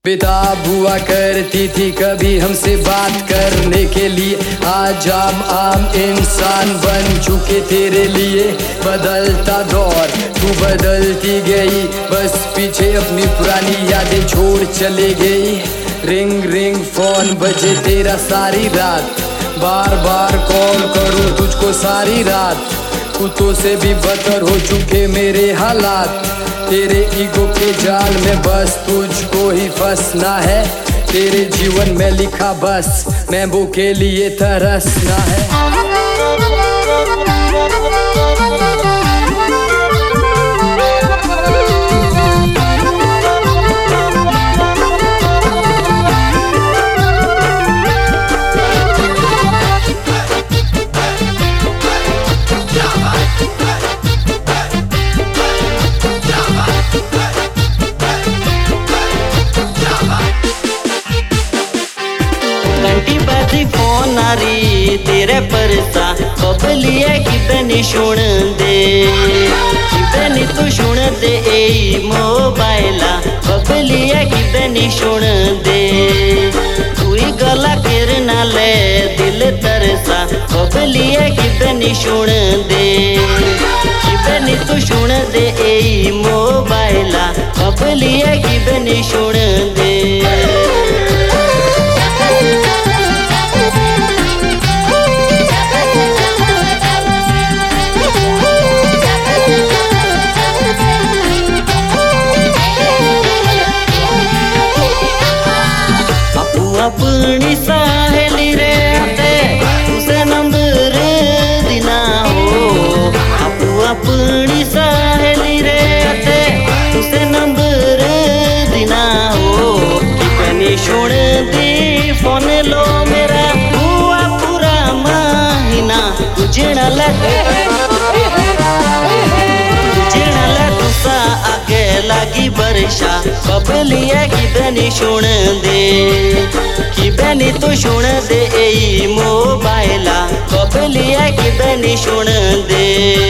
बेताब हुआ करती थी कभी हमसे बात करने के लिए। आज आम इंसान बन चुके तेरे लिए। बदलता दौर तू बदलती गई, बस पीछे अपनी पुरानी यादें छोड़ चले गई। रिंग रिंग फोन बजे तेरा सारी रात, बार बार कॉल करूं तुझको सारी रात। कुत्तों से भी बदतर हो चुके मेरे हालात। तेरे ईगो के जाल में बस तुझको ही फंसना है। तेरे जीवन में लिखा बस महबूबों के लिए तरसना है। घंटी बाजी फोन आ रही तेरे परसा, बबलिए कि बनी सुन दे, कि बनी तू सुन दे ए मोबाइला, बबलिए कि बनी सुन दे। कोई गला करना ले दिल तरसा, बबलिए कि बनी सुन दे, कि बनी तू सुन दे ए मोबाइला, बबलिए कि बनी सुन दे। अपनी सहेली रे ते उसे नंबर दिना हो। आपू अपनी सहेली रे ते उसे नंबर दिना हो। कि बनी सुन दी फोन लो मेरा हुआ पूरा महीना। उजड़ा तुसा आगे लगी बरसा, बबलिए कि बनी सुन दे, कि बनी तू सुन दे ए मोबाइला, बबलिए कि बनी सुन दे।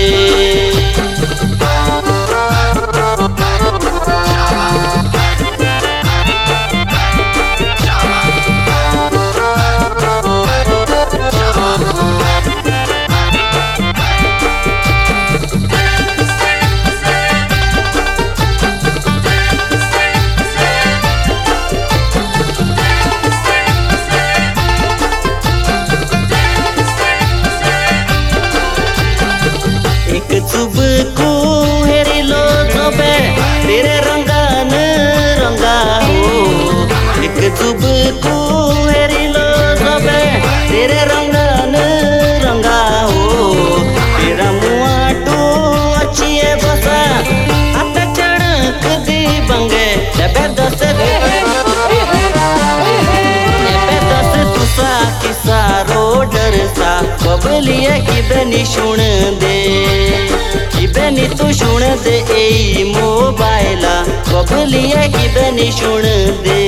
चुब को हेरी लो जोबे तेरे रंगान रंगा हो। एक चुब को हेरी लो जोबे तेरे रंगान रंगा हो। तेरा मुआ टू अच्छी है बसा आता चढ़क दी बंगे जबे दस तुसा किसा रोडर सा, बबलिए कि बनी सुन दे, कि बनी तू सुन दे ए मोबाइला, बबलिए कि बनी सुन दे।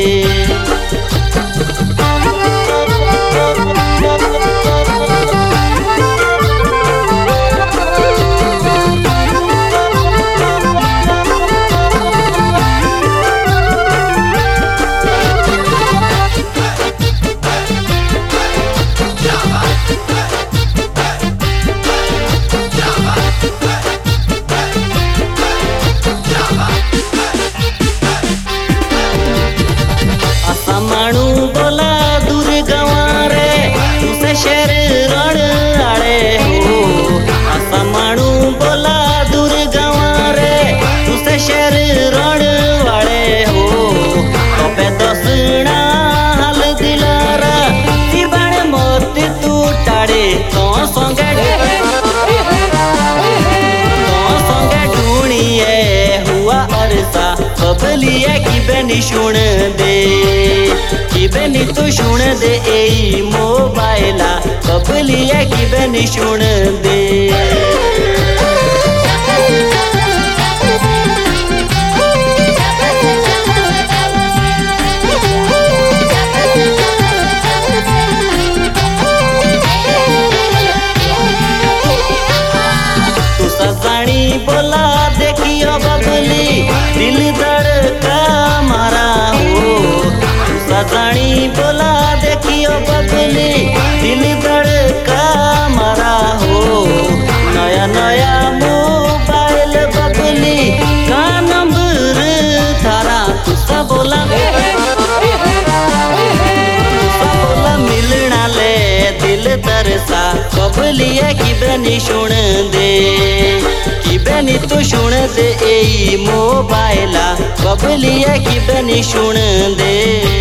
मानू बोला दूर गवा रे तुसे शहर रण आड़े हो। आसा मानू बोला दूर गवा रे तुसे शहर रण वाले हो। तबे दसना हाल दिलारा जीवन मोती तू टाड़े तो संगे ढूंढिए हुआ अरसा, बबलिए कि बनी सुन दे, कि बनी तू सुन दे ए मोबाइला, बबलिए कि बनी सुन दे। तू सजानी बोला देखियो बबली दिल धड़का मारा हो। नहीं बोला देखियो बबली दिल धड़का मारा हो नया नया मोबाइल बबली का नंबर थारा तुसा बोला मिलना ले दिल तरसा बबलिया की बनी सुन दे की बनी तू सुन दे ए मोबाइला बबलिया की बनी सुन दे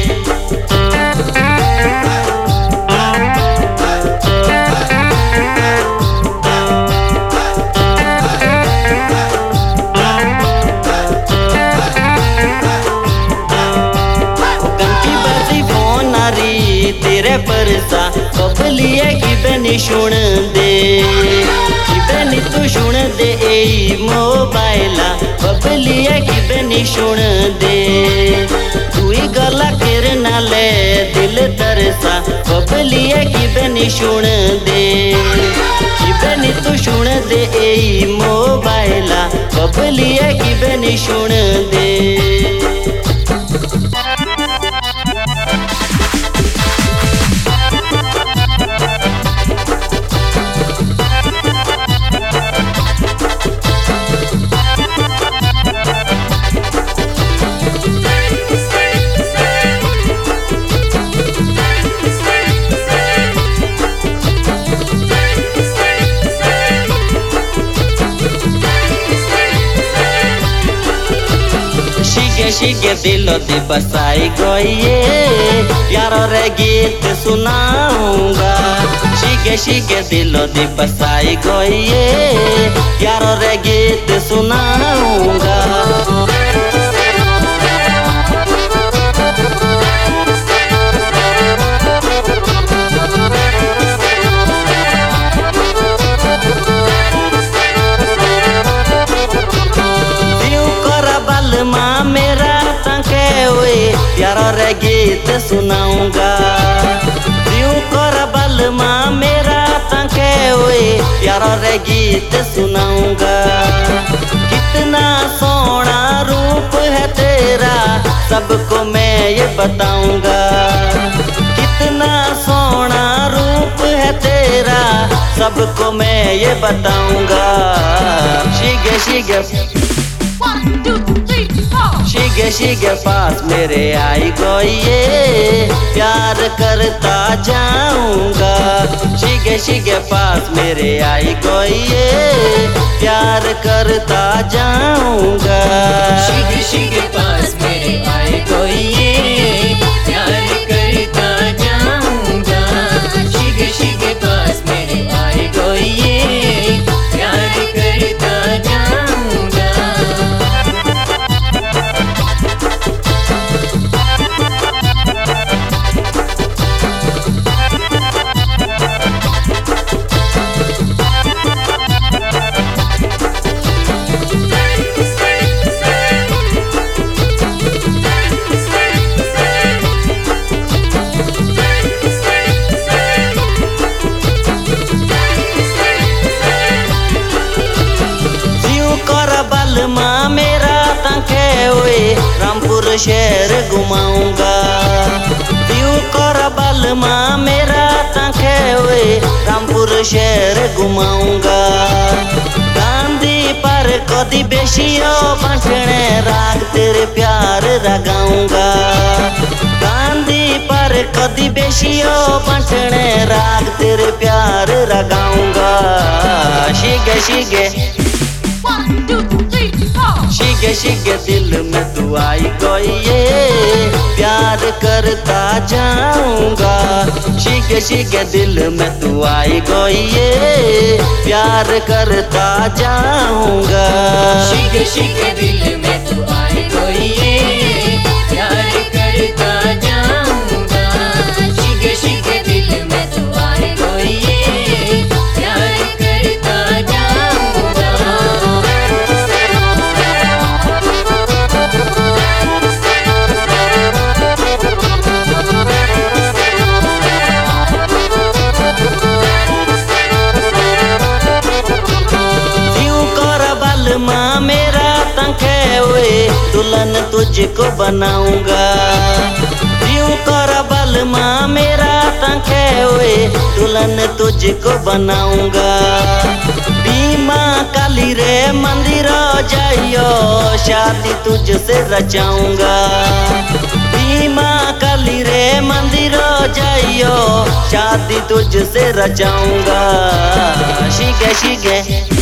तेरे परसा बबलिया की बनी सुन दे की बनी तू सुन दे ए मोबाइला बबलिया की बनी सुन दे तू गला करना ले दिल तरसा बबलिया की बनी सुन दे की बनी तू सुन दे ए मोबाइला बबलिया की बनी सुन दे शिगे दिलो दे बसाई गइए यारो रे गीत सुनाऊंगा शिगे दिलो दे बसाई गइए यारो रे गीत सुनाऊंगा यारो रे गीत सुनाऊंगा क्यों कर बल माँ मेरा तंके हुए यारो रे गीत सुनाऊंगा कितना सोना रूप है तेरा सबको मैं ये बताऊंगा कितना सोना रूप है तेरा सबको मैं ये बताऊंगा शिगे शिगे पास मेरे आई गइए प्यार करता जाऊंगा शिगे पास मेरे आई गइए प्यार करता जाऊंगा शिगे पास मेरे आई गइए प्यार करता जाऊंगा शिगे पास मेरे आई गइए प्यार करता जाऊंगा रामपुर शहर घुमाऊंगा दियो कर बल माँ मेरा तंखे हुए रामपुर शहर घुमाऊंगा गांधी पर कदी बेशियो बंटने राग तेरे प्यार रगाऊंगा गांधी पर कदी बेशियो बंटने राग तेरे प्यार रगाऊंगा शिगे दिल में तू आई गइए प्यार करता जाऊंगा शिगे दिल में तू आई गइए प्यार करता जाऊंगा शिगे दिल में तू आई गइए प्यार करता जाऊंगा शिगे दिल में तू आई गइए प्यार करता जाऊंगा दुल्हन तुझको बनाऊंगा यूं कर बल माँ मेरा तंखे हुए दुल्हन तुझको बनाऊंगा। बीमा काली रे मंदिर जाइयो शादी तुझसे रचाऊंगा। बीमा काली रे मंदिर जाइयो शादी तुझसे रचाऊंगा। शिगे शिगे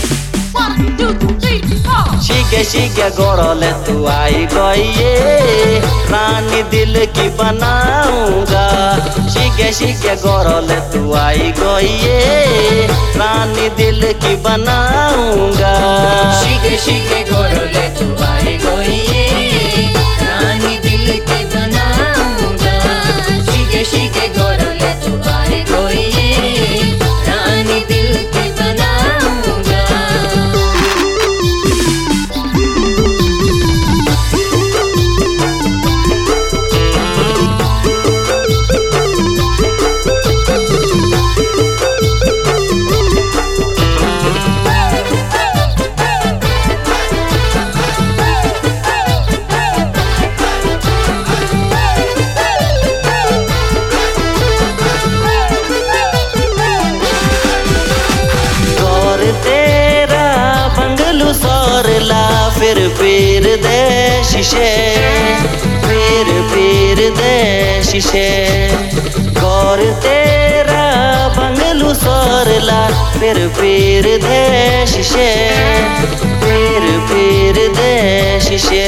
शिगे शिगे गोरले तू आई गई रानी दिल की बनाऊंगा। शिगे शिगे गोरले तू आई गई रानी दिल की बनाऊंगा। शिगे शिगे गोरले तू आई गई रानी दिल की बनाऊंगा। शिगे शिगे गोरले तू आई गई रानी दिल की बनाऊंगा। फिर दे शीशे फिर दे शीशे गौर तेरा बंगलू सोरला फिर दे शीशे फिर दे शीशे।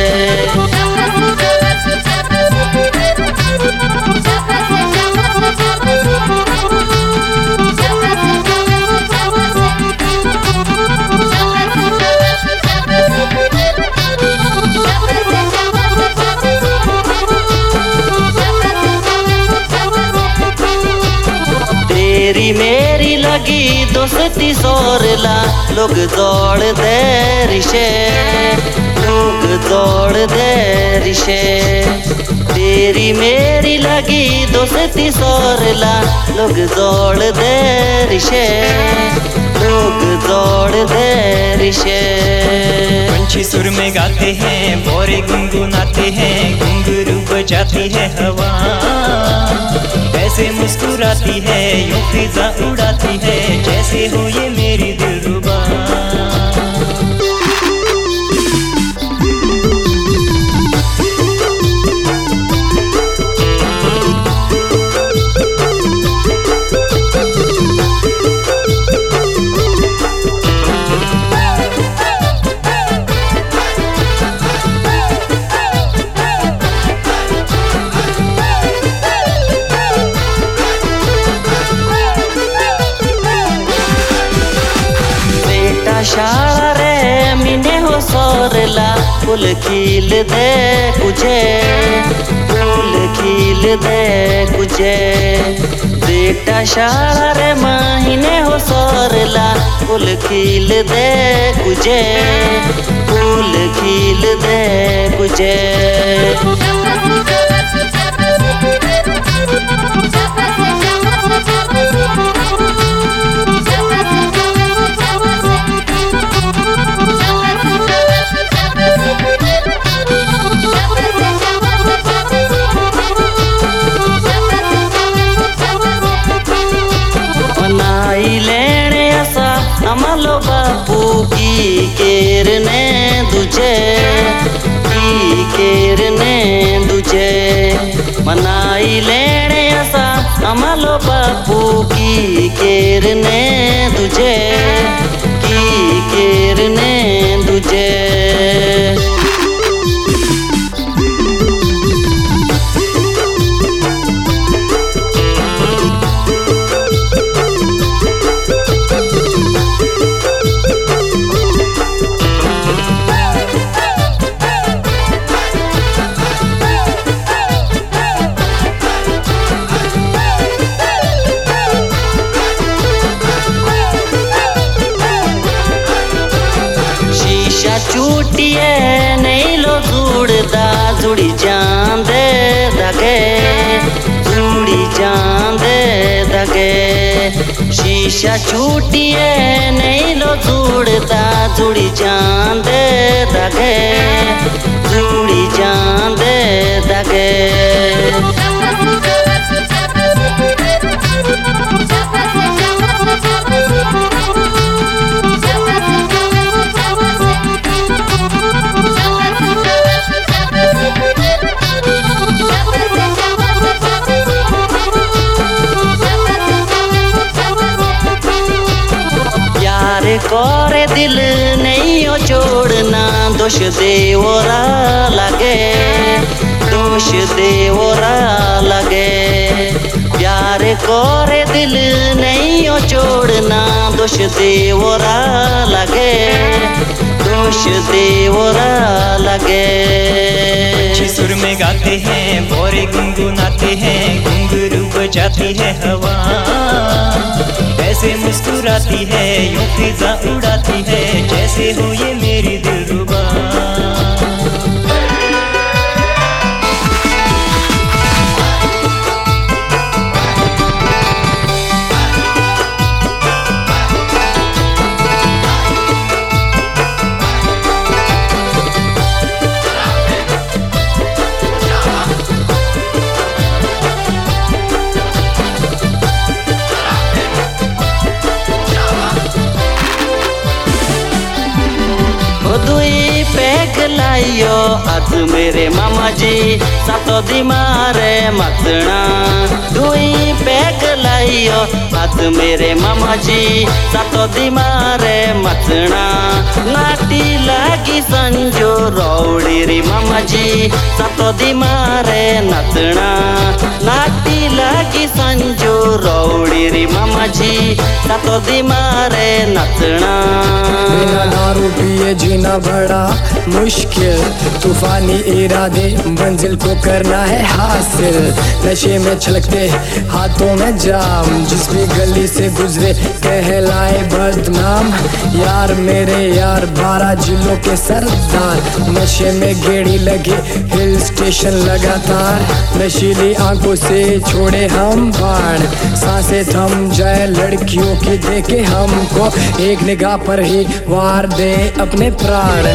तेरी मेरी लगी दोस्ती सोरला लोग दौड़ दे रिशे लोग दौड़ दे रिशे। तेरी मेरी लगी दोस्ती सोरला लोग दौड़ दे रिशे लोग दौड़ दे रिशे। पंछी सुर में गाते हैं मोरे गुनगुनाते हैं घुंघरू बजाती है हवा। ऐसे मुस्कुराती है यूं फिजा उड़ाती है जैसे हो ये मेरी दिलरुबा। शाला रे मिने हो सोरला फूल खिल दे कुझे फूल खिल दे कुझे। बेटा शाला रे महीने हो सोरला फूल खिल दे कुझे फूल खिल दे कुझे। अमलो बापू की केरने दुझे की केरने दुझे मनाई लेने असा अमलो बापू की केरने दुझे की केरने दुझे। चूटिए नहीं लो जुड़दा जुड़ी जान दे दगे जुड़ी जान दे दगे। शीशा चूटिए नहीं लो जुड़दा जुड़ी जान दे दगे जुड़ी जान दे दगे। दोष देवरा लगे, दोष देवरा लगे। प्यार करे दिल नहीं ओ छोड़ना, दोष देवरा लगे, दोष देवरा लगे। सुर में गाते हैं भोरे गुनगुनाते हैं, घुंघरू बजाती है हवा, ऐसे मुस्कुराती है यूं फिजा उड़ाती है, जैसे हो ये मेरी दिलरुबा। दुई पैग लाइयो आज मेरे मामा जी, सातो दी मारे मतना। दुई पैग लाइयो आज मेरे मामा जी, सातो दी मारे मतना। नाटी लागी संजो रौड़ी री मामा जी, सातो दी मारे नचना। नाटी लागी संजो रौड़ी री मामा जी, सातो दी मारे नचना। बिना दारू पिए जीना बड़ा मुश्किल, तूफानी इरादे मंजिल को करना है हासिल। नशे में छलकते हाथों में जाम, जिस भी गली से गुजरे कहलाए बदनाम। यार मेरे यार 12 जिलों के सरदार, नशे में गेड़ी लगे हिल स्टेशन लगातार। नशीली आंखों से छोड़े हम बाण, सांसें थम जाए लड़कियों की देखे हमको, एक निगाह पर ही वार दे अपने प्राण।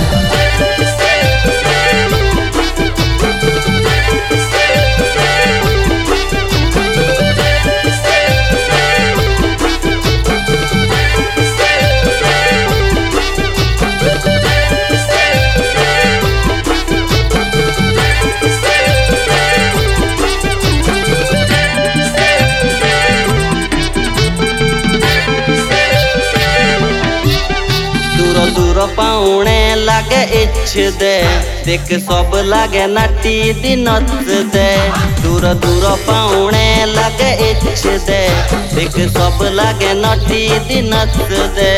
पाउणे लागे इच्छ दे, देख सब लागे नाटी दी नच दे। दूर दूर पाउणे लागे इच्छ दे, देख सब लागे नाटी दी नच दे।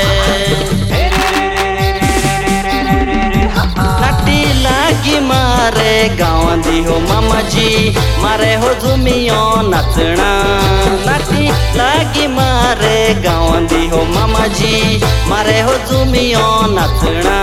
नाटी लागी मारे गाँव दी हो मामा जी, मारे हो झुमियो नचना। नाटी लागी मारे गाँव दी हो मामा जी, मारे हो झुमियो नचना।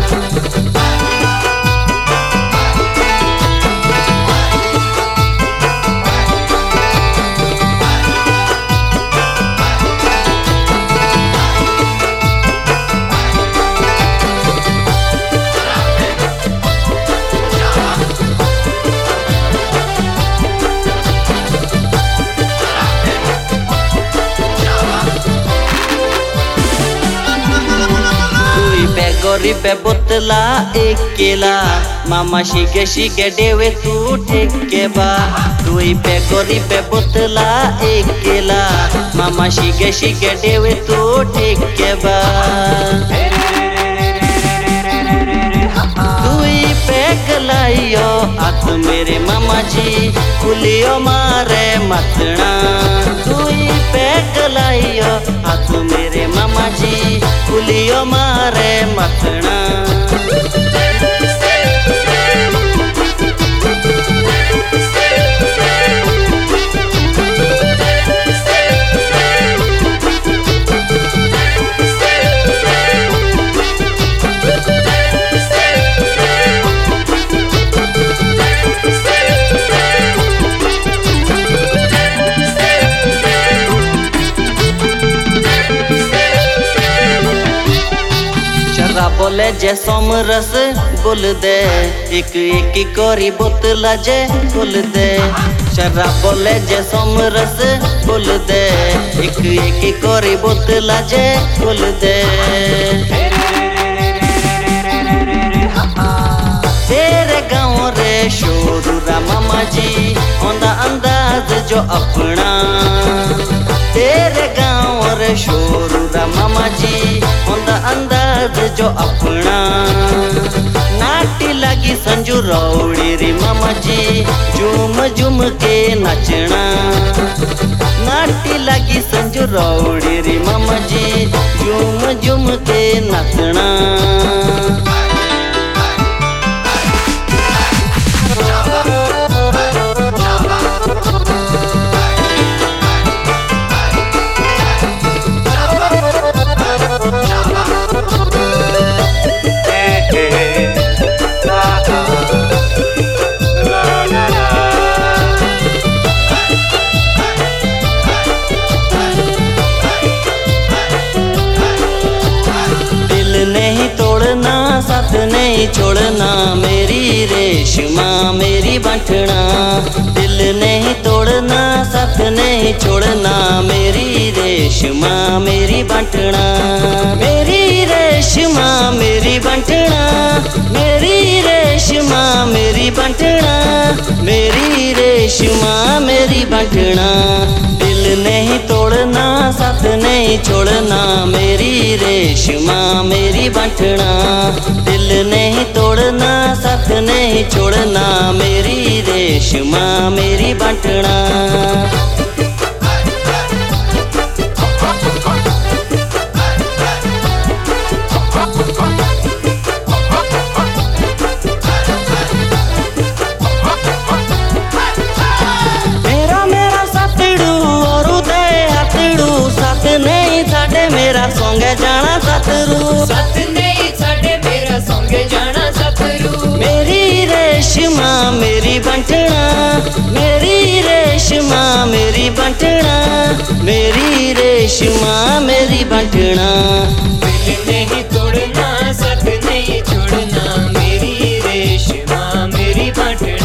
गरीबे बोतला एकेला, मामा शिगे शिगे देवे तू ठेके बा। दुई पे गरीबे बोतला एकेला, मामा शिगे शिगे देवे तू ठेके बा। दुई पे गलाइयो आज मेरे मामा जी, कुलियो मारे मतना। दुई पे गलाइयो आज मेरे मामा जी, कुलियो मारे मतना। बोले जे सोमरस बोल दे, एक एक कोरी बोतला जे बोल दे। शराब बोले जे सोमरस बोल दे, एक एक कोरी बोतला जे बोल दे। तेरे गाँव रे शोरूरा मामा जी, औंदा अंदाज जो अपना। तेरे गाँव रे शोरूरा मामा जी, औंदा अंदाज जो अपना। लगी संजू रौड़ी रे मामा जी झूम झूम के नचना। नाटी लगी संजू रौड़ी रे मामा जी झूम झूम के नचना। साथ नहीं छोड़ना मेरी रेशमा मेरी बंठना। दिल नहीं तोड़ना साथ नहीं छोड़ना मेरी रेशमा मेरी बंठना। मेरी रेशमा मेरी बंठना मेरी रेशमा मेरी बंठना मेरी रेशमा मेरी बंठना। दिल नहीं तोड़ना साथ नहीं छोड़ना मेरी रेशमा मेरी बंठना। दिल नहीं तोड़ना साथ नहीं छोड़ना मेरी रेशमा मेरी बंठना। नहीं छाड़े मेरा सोंगे जाना सतरू। साथ नहीं छाड़े मेरा सोंगे जाना सतरू। मेरी रेशमा मेरी बंठना मेरी रेशमा मेरी बंठना मेरी रेशमा मेरी बंठना। दिल नहीं तोड़ना साथ नहीं छोड़ना मेरी रेशमा मेरी बंठना।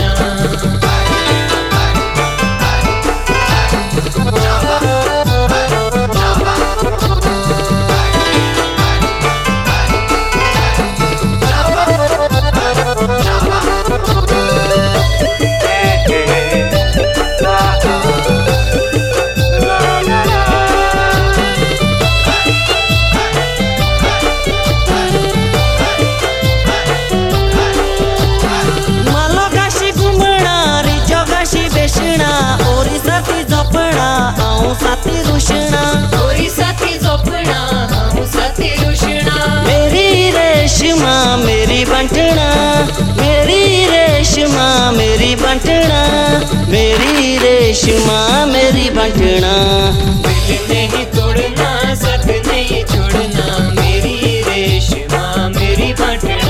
साथी रुशना ओरी साथी जोपना हम साथी रुशना। मेरी रेशमा मेरी बंठना मेरी रेशमा मेरी बंठना मेरी रेशमा मेरी बंठना। दिल नहीं तोड़ना साथ नहीं छोड़ना मेरी रेशमा मेरी बंठना।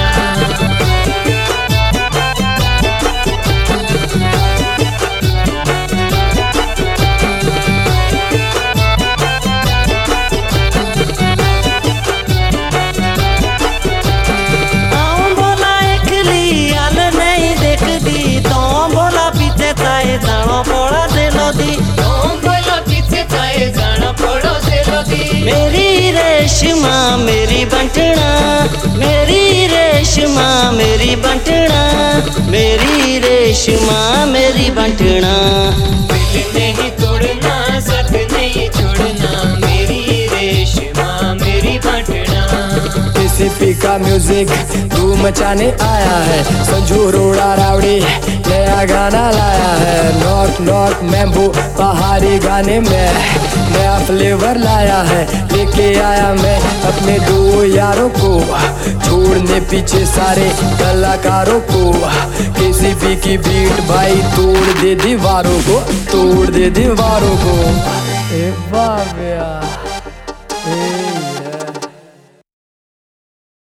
जानो पड़ा से लोदी बोला पीछे चाहे जाना पड़ो से लोदी। मेरी रेशमा मेरी बंठना मेरी रेशमा मेरी बंठना मेरी रेशमा मेरी बंठना। दिल नहीं तोड़ना साथ नहीं छोड़ना मेरी रेशमा मेरी बंठना। KCP का म्यूजिक धूम मचाने आया है। संजू रोड़ा रावड़ी नया गाना लाया है। नॉक नॉक मैम्बो पहाड़ी गाने में नया फ्लेवर लाया है। लेके आया मैं अपने दो यारों को छोड़ने पीछे सारे कलाकारों को। KCP की बीट भाई तोड़ दे दीवारों को तोड़ दे दीवारों को। वाह भैया।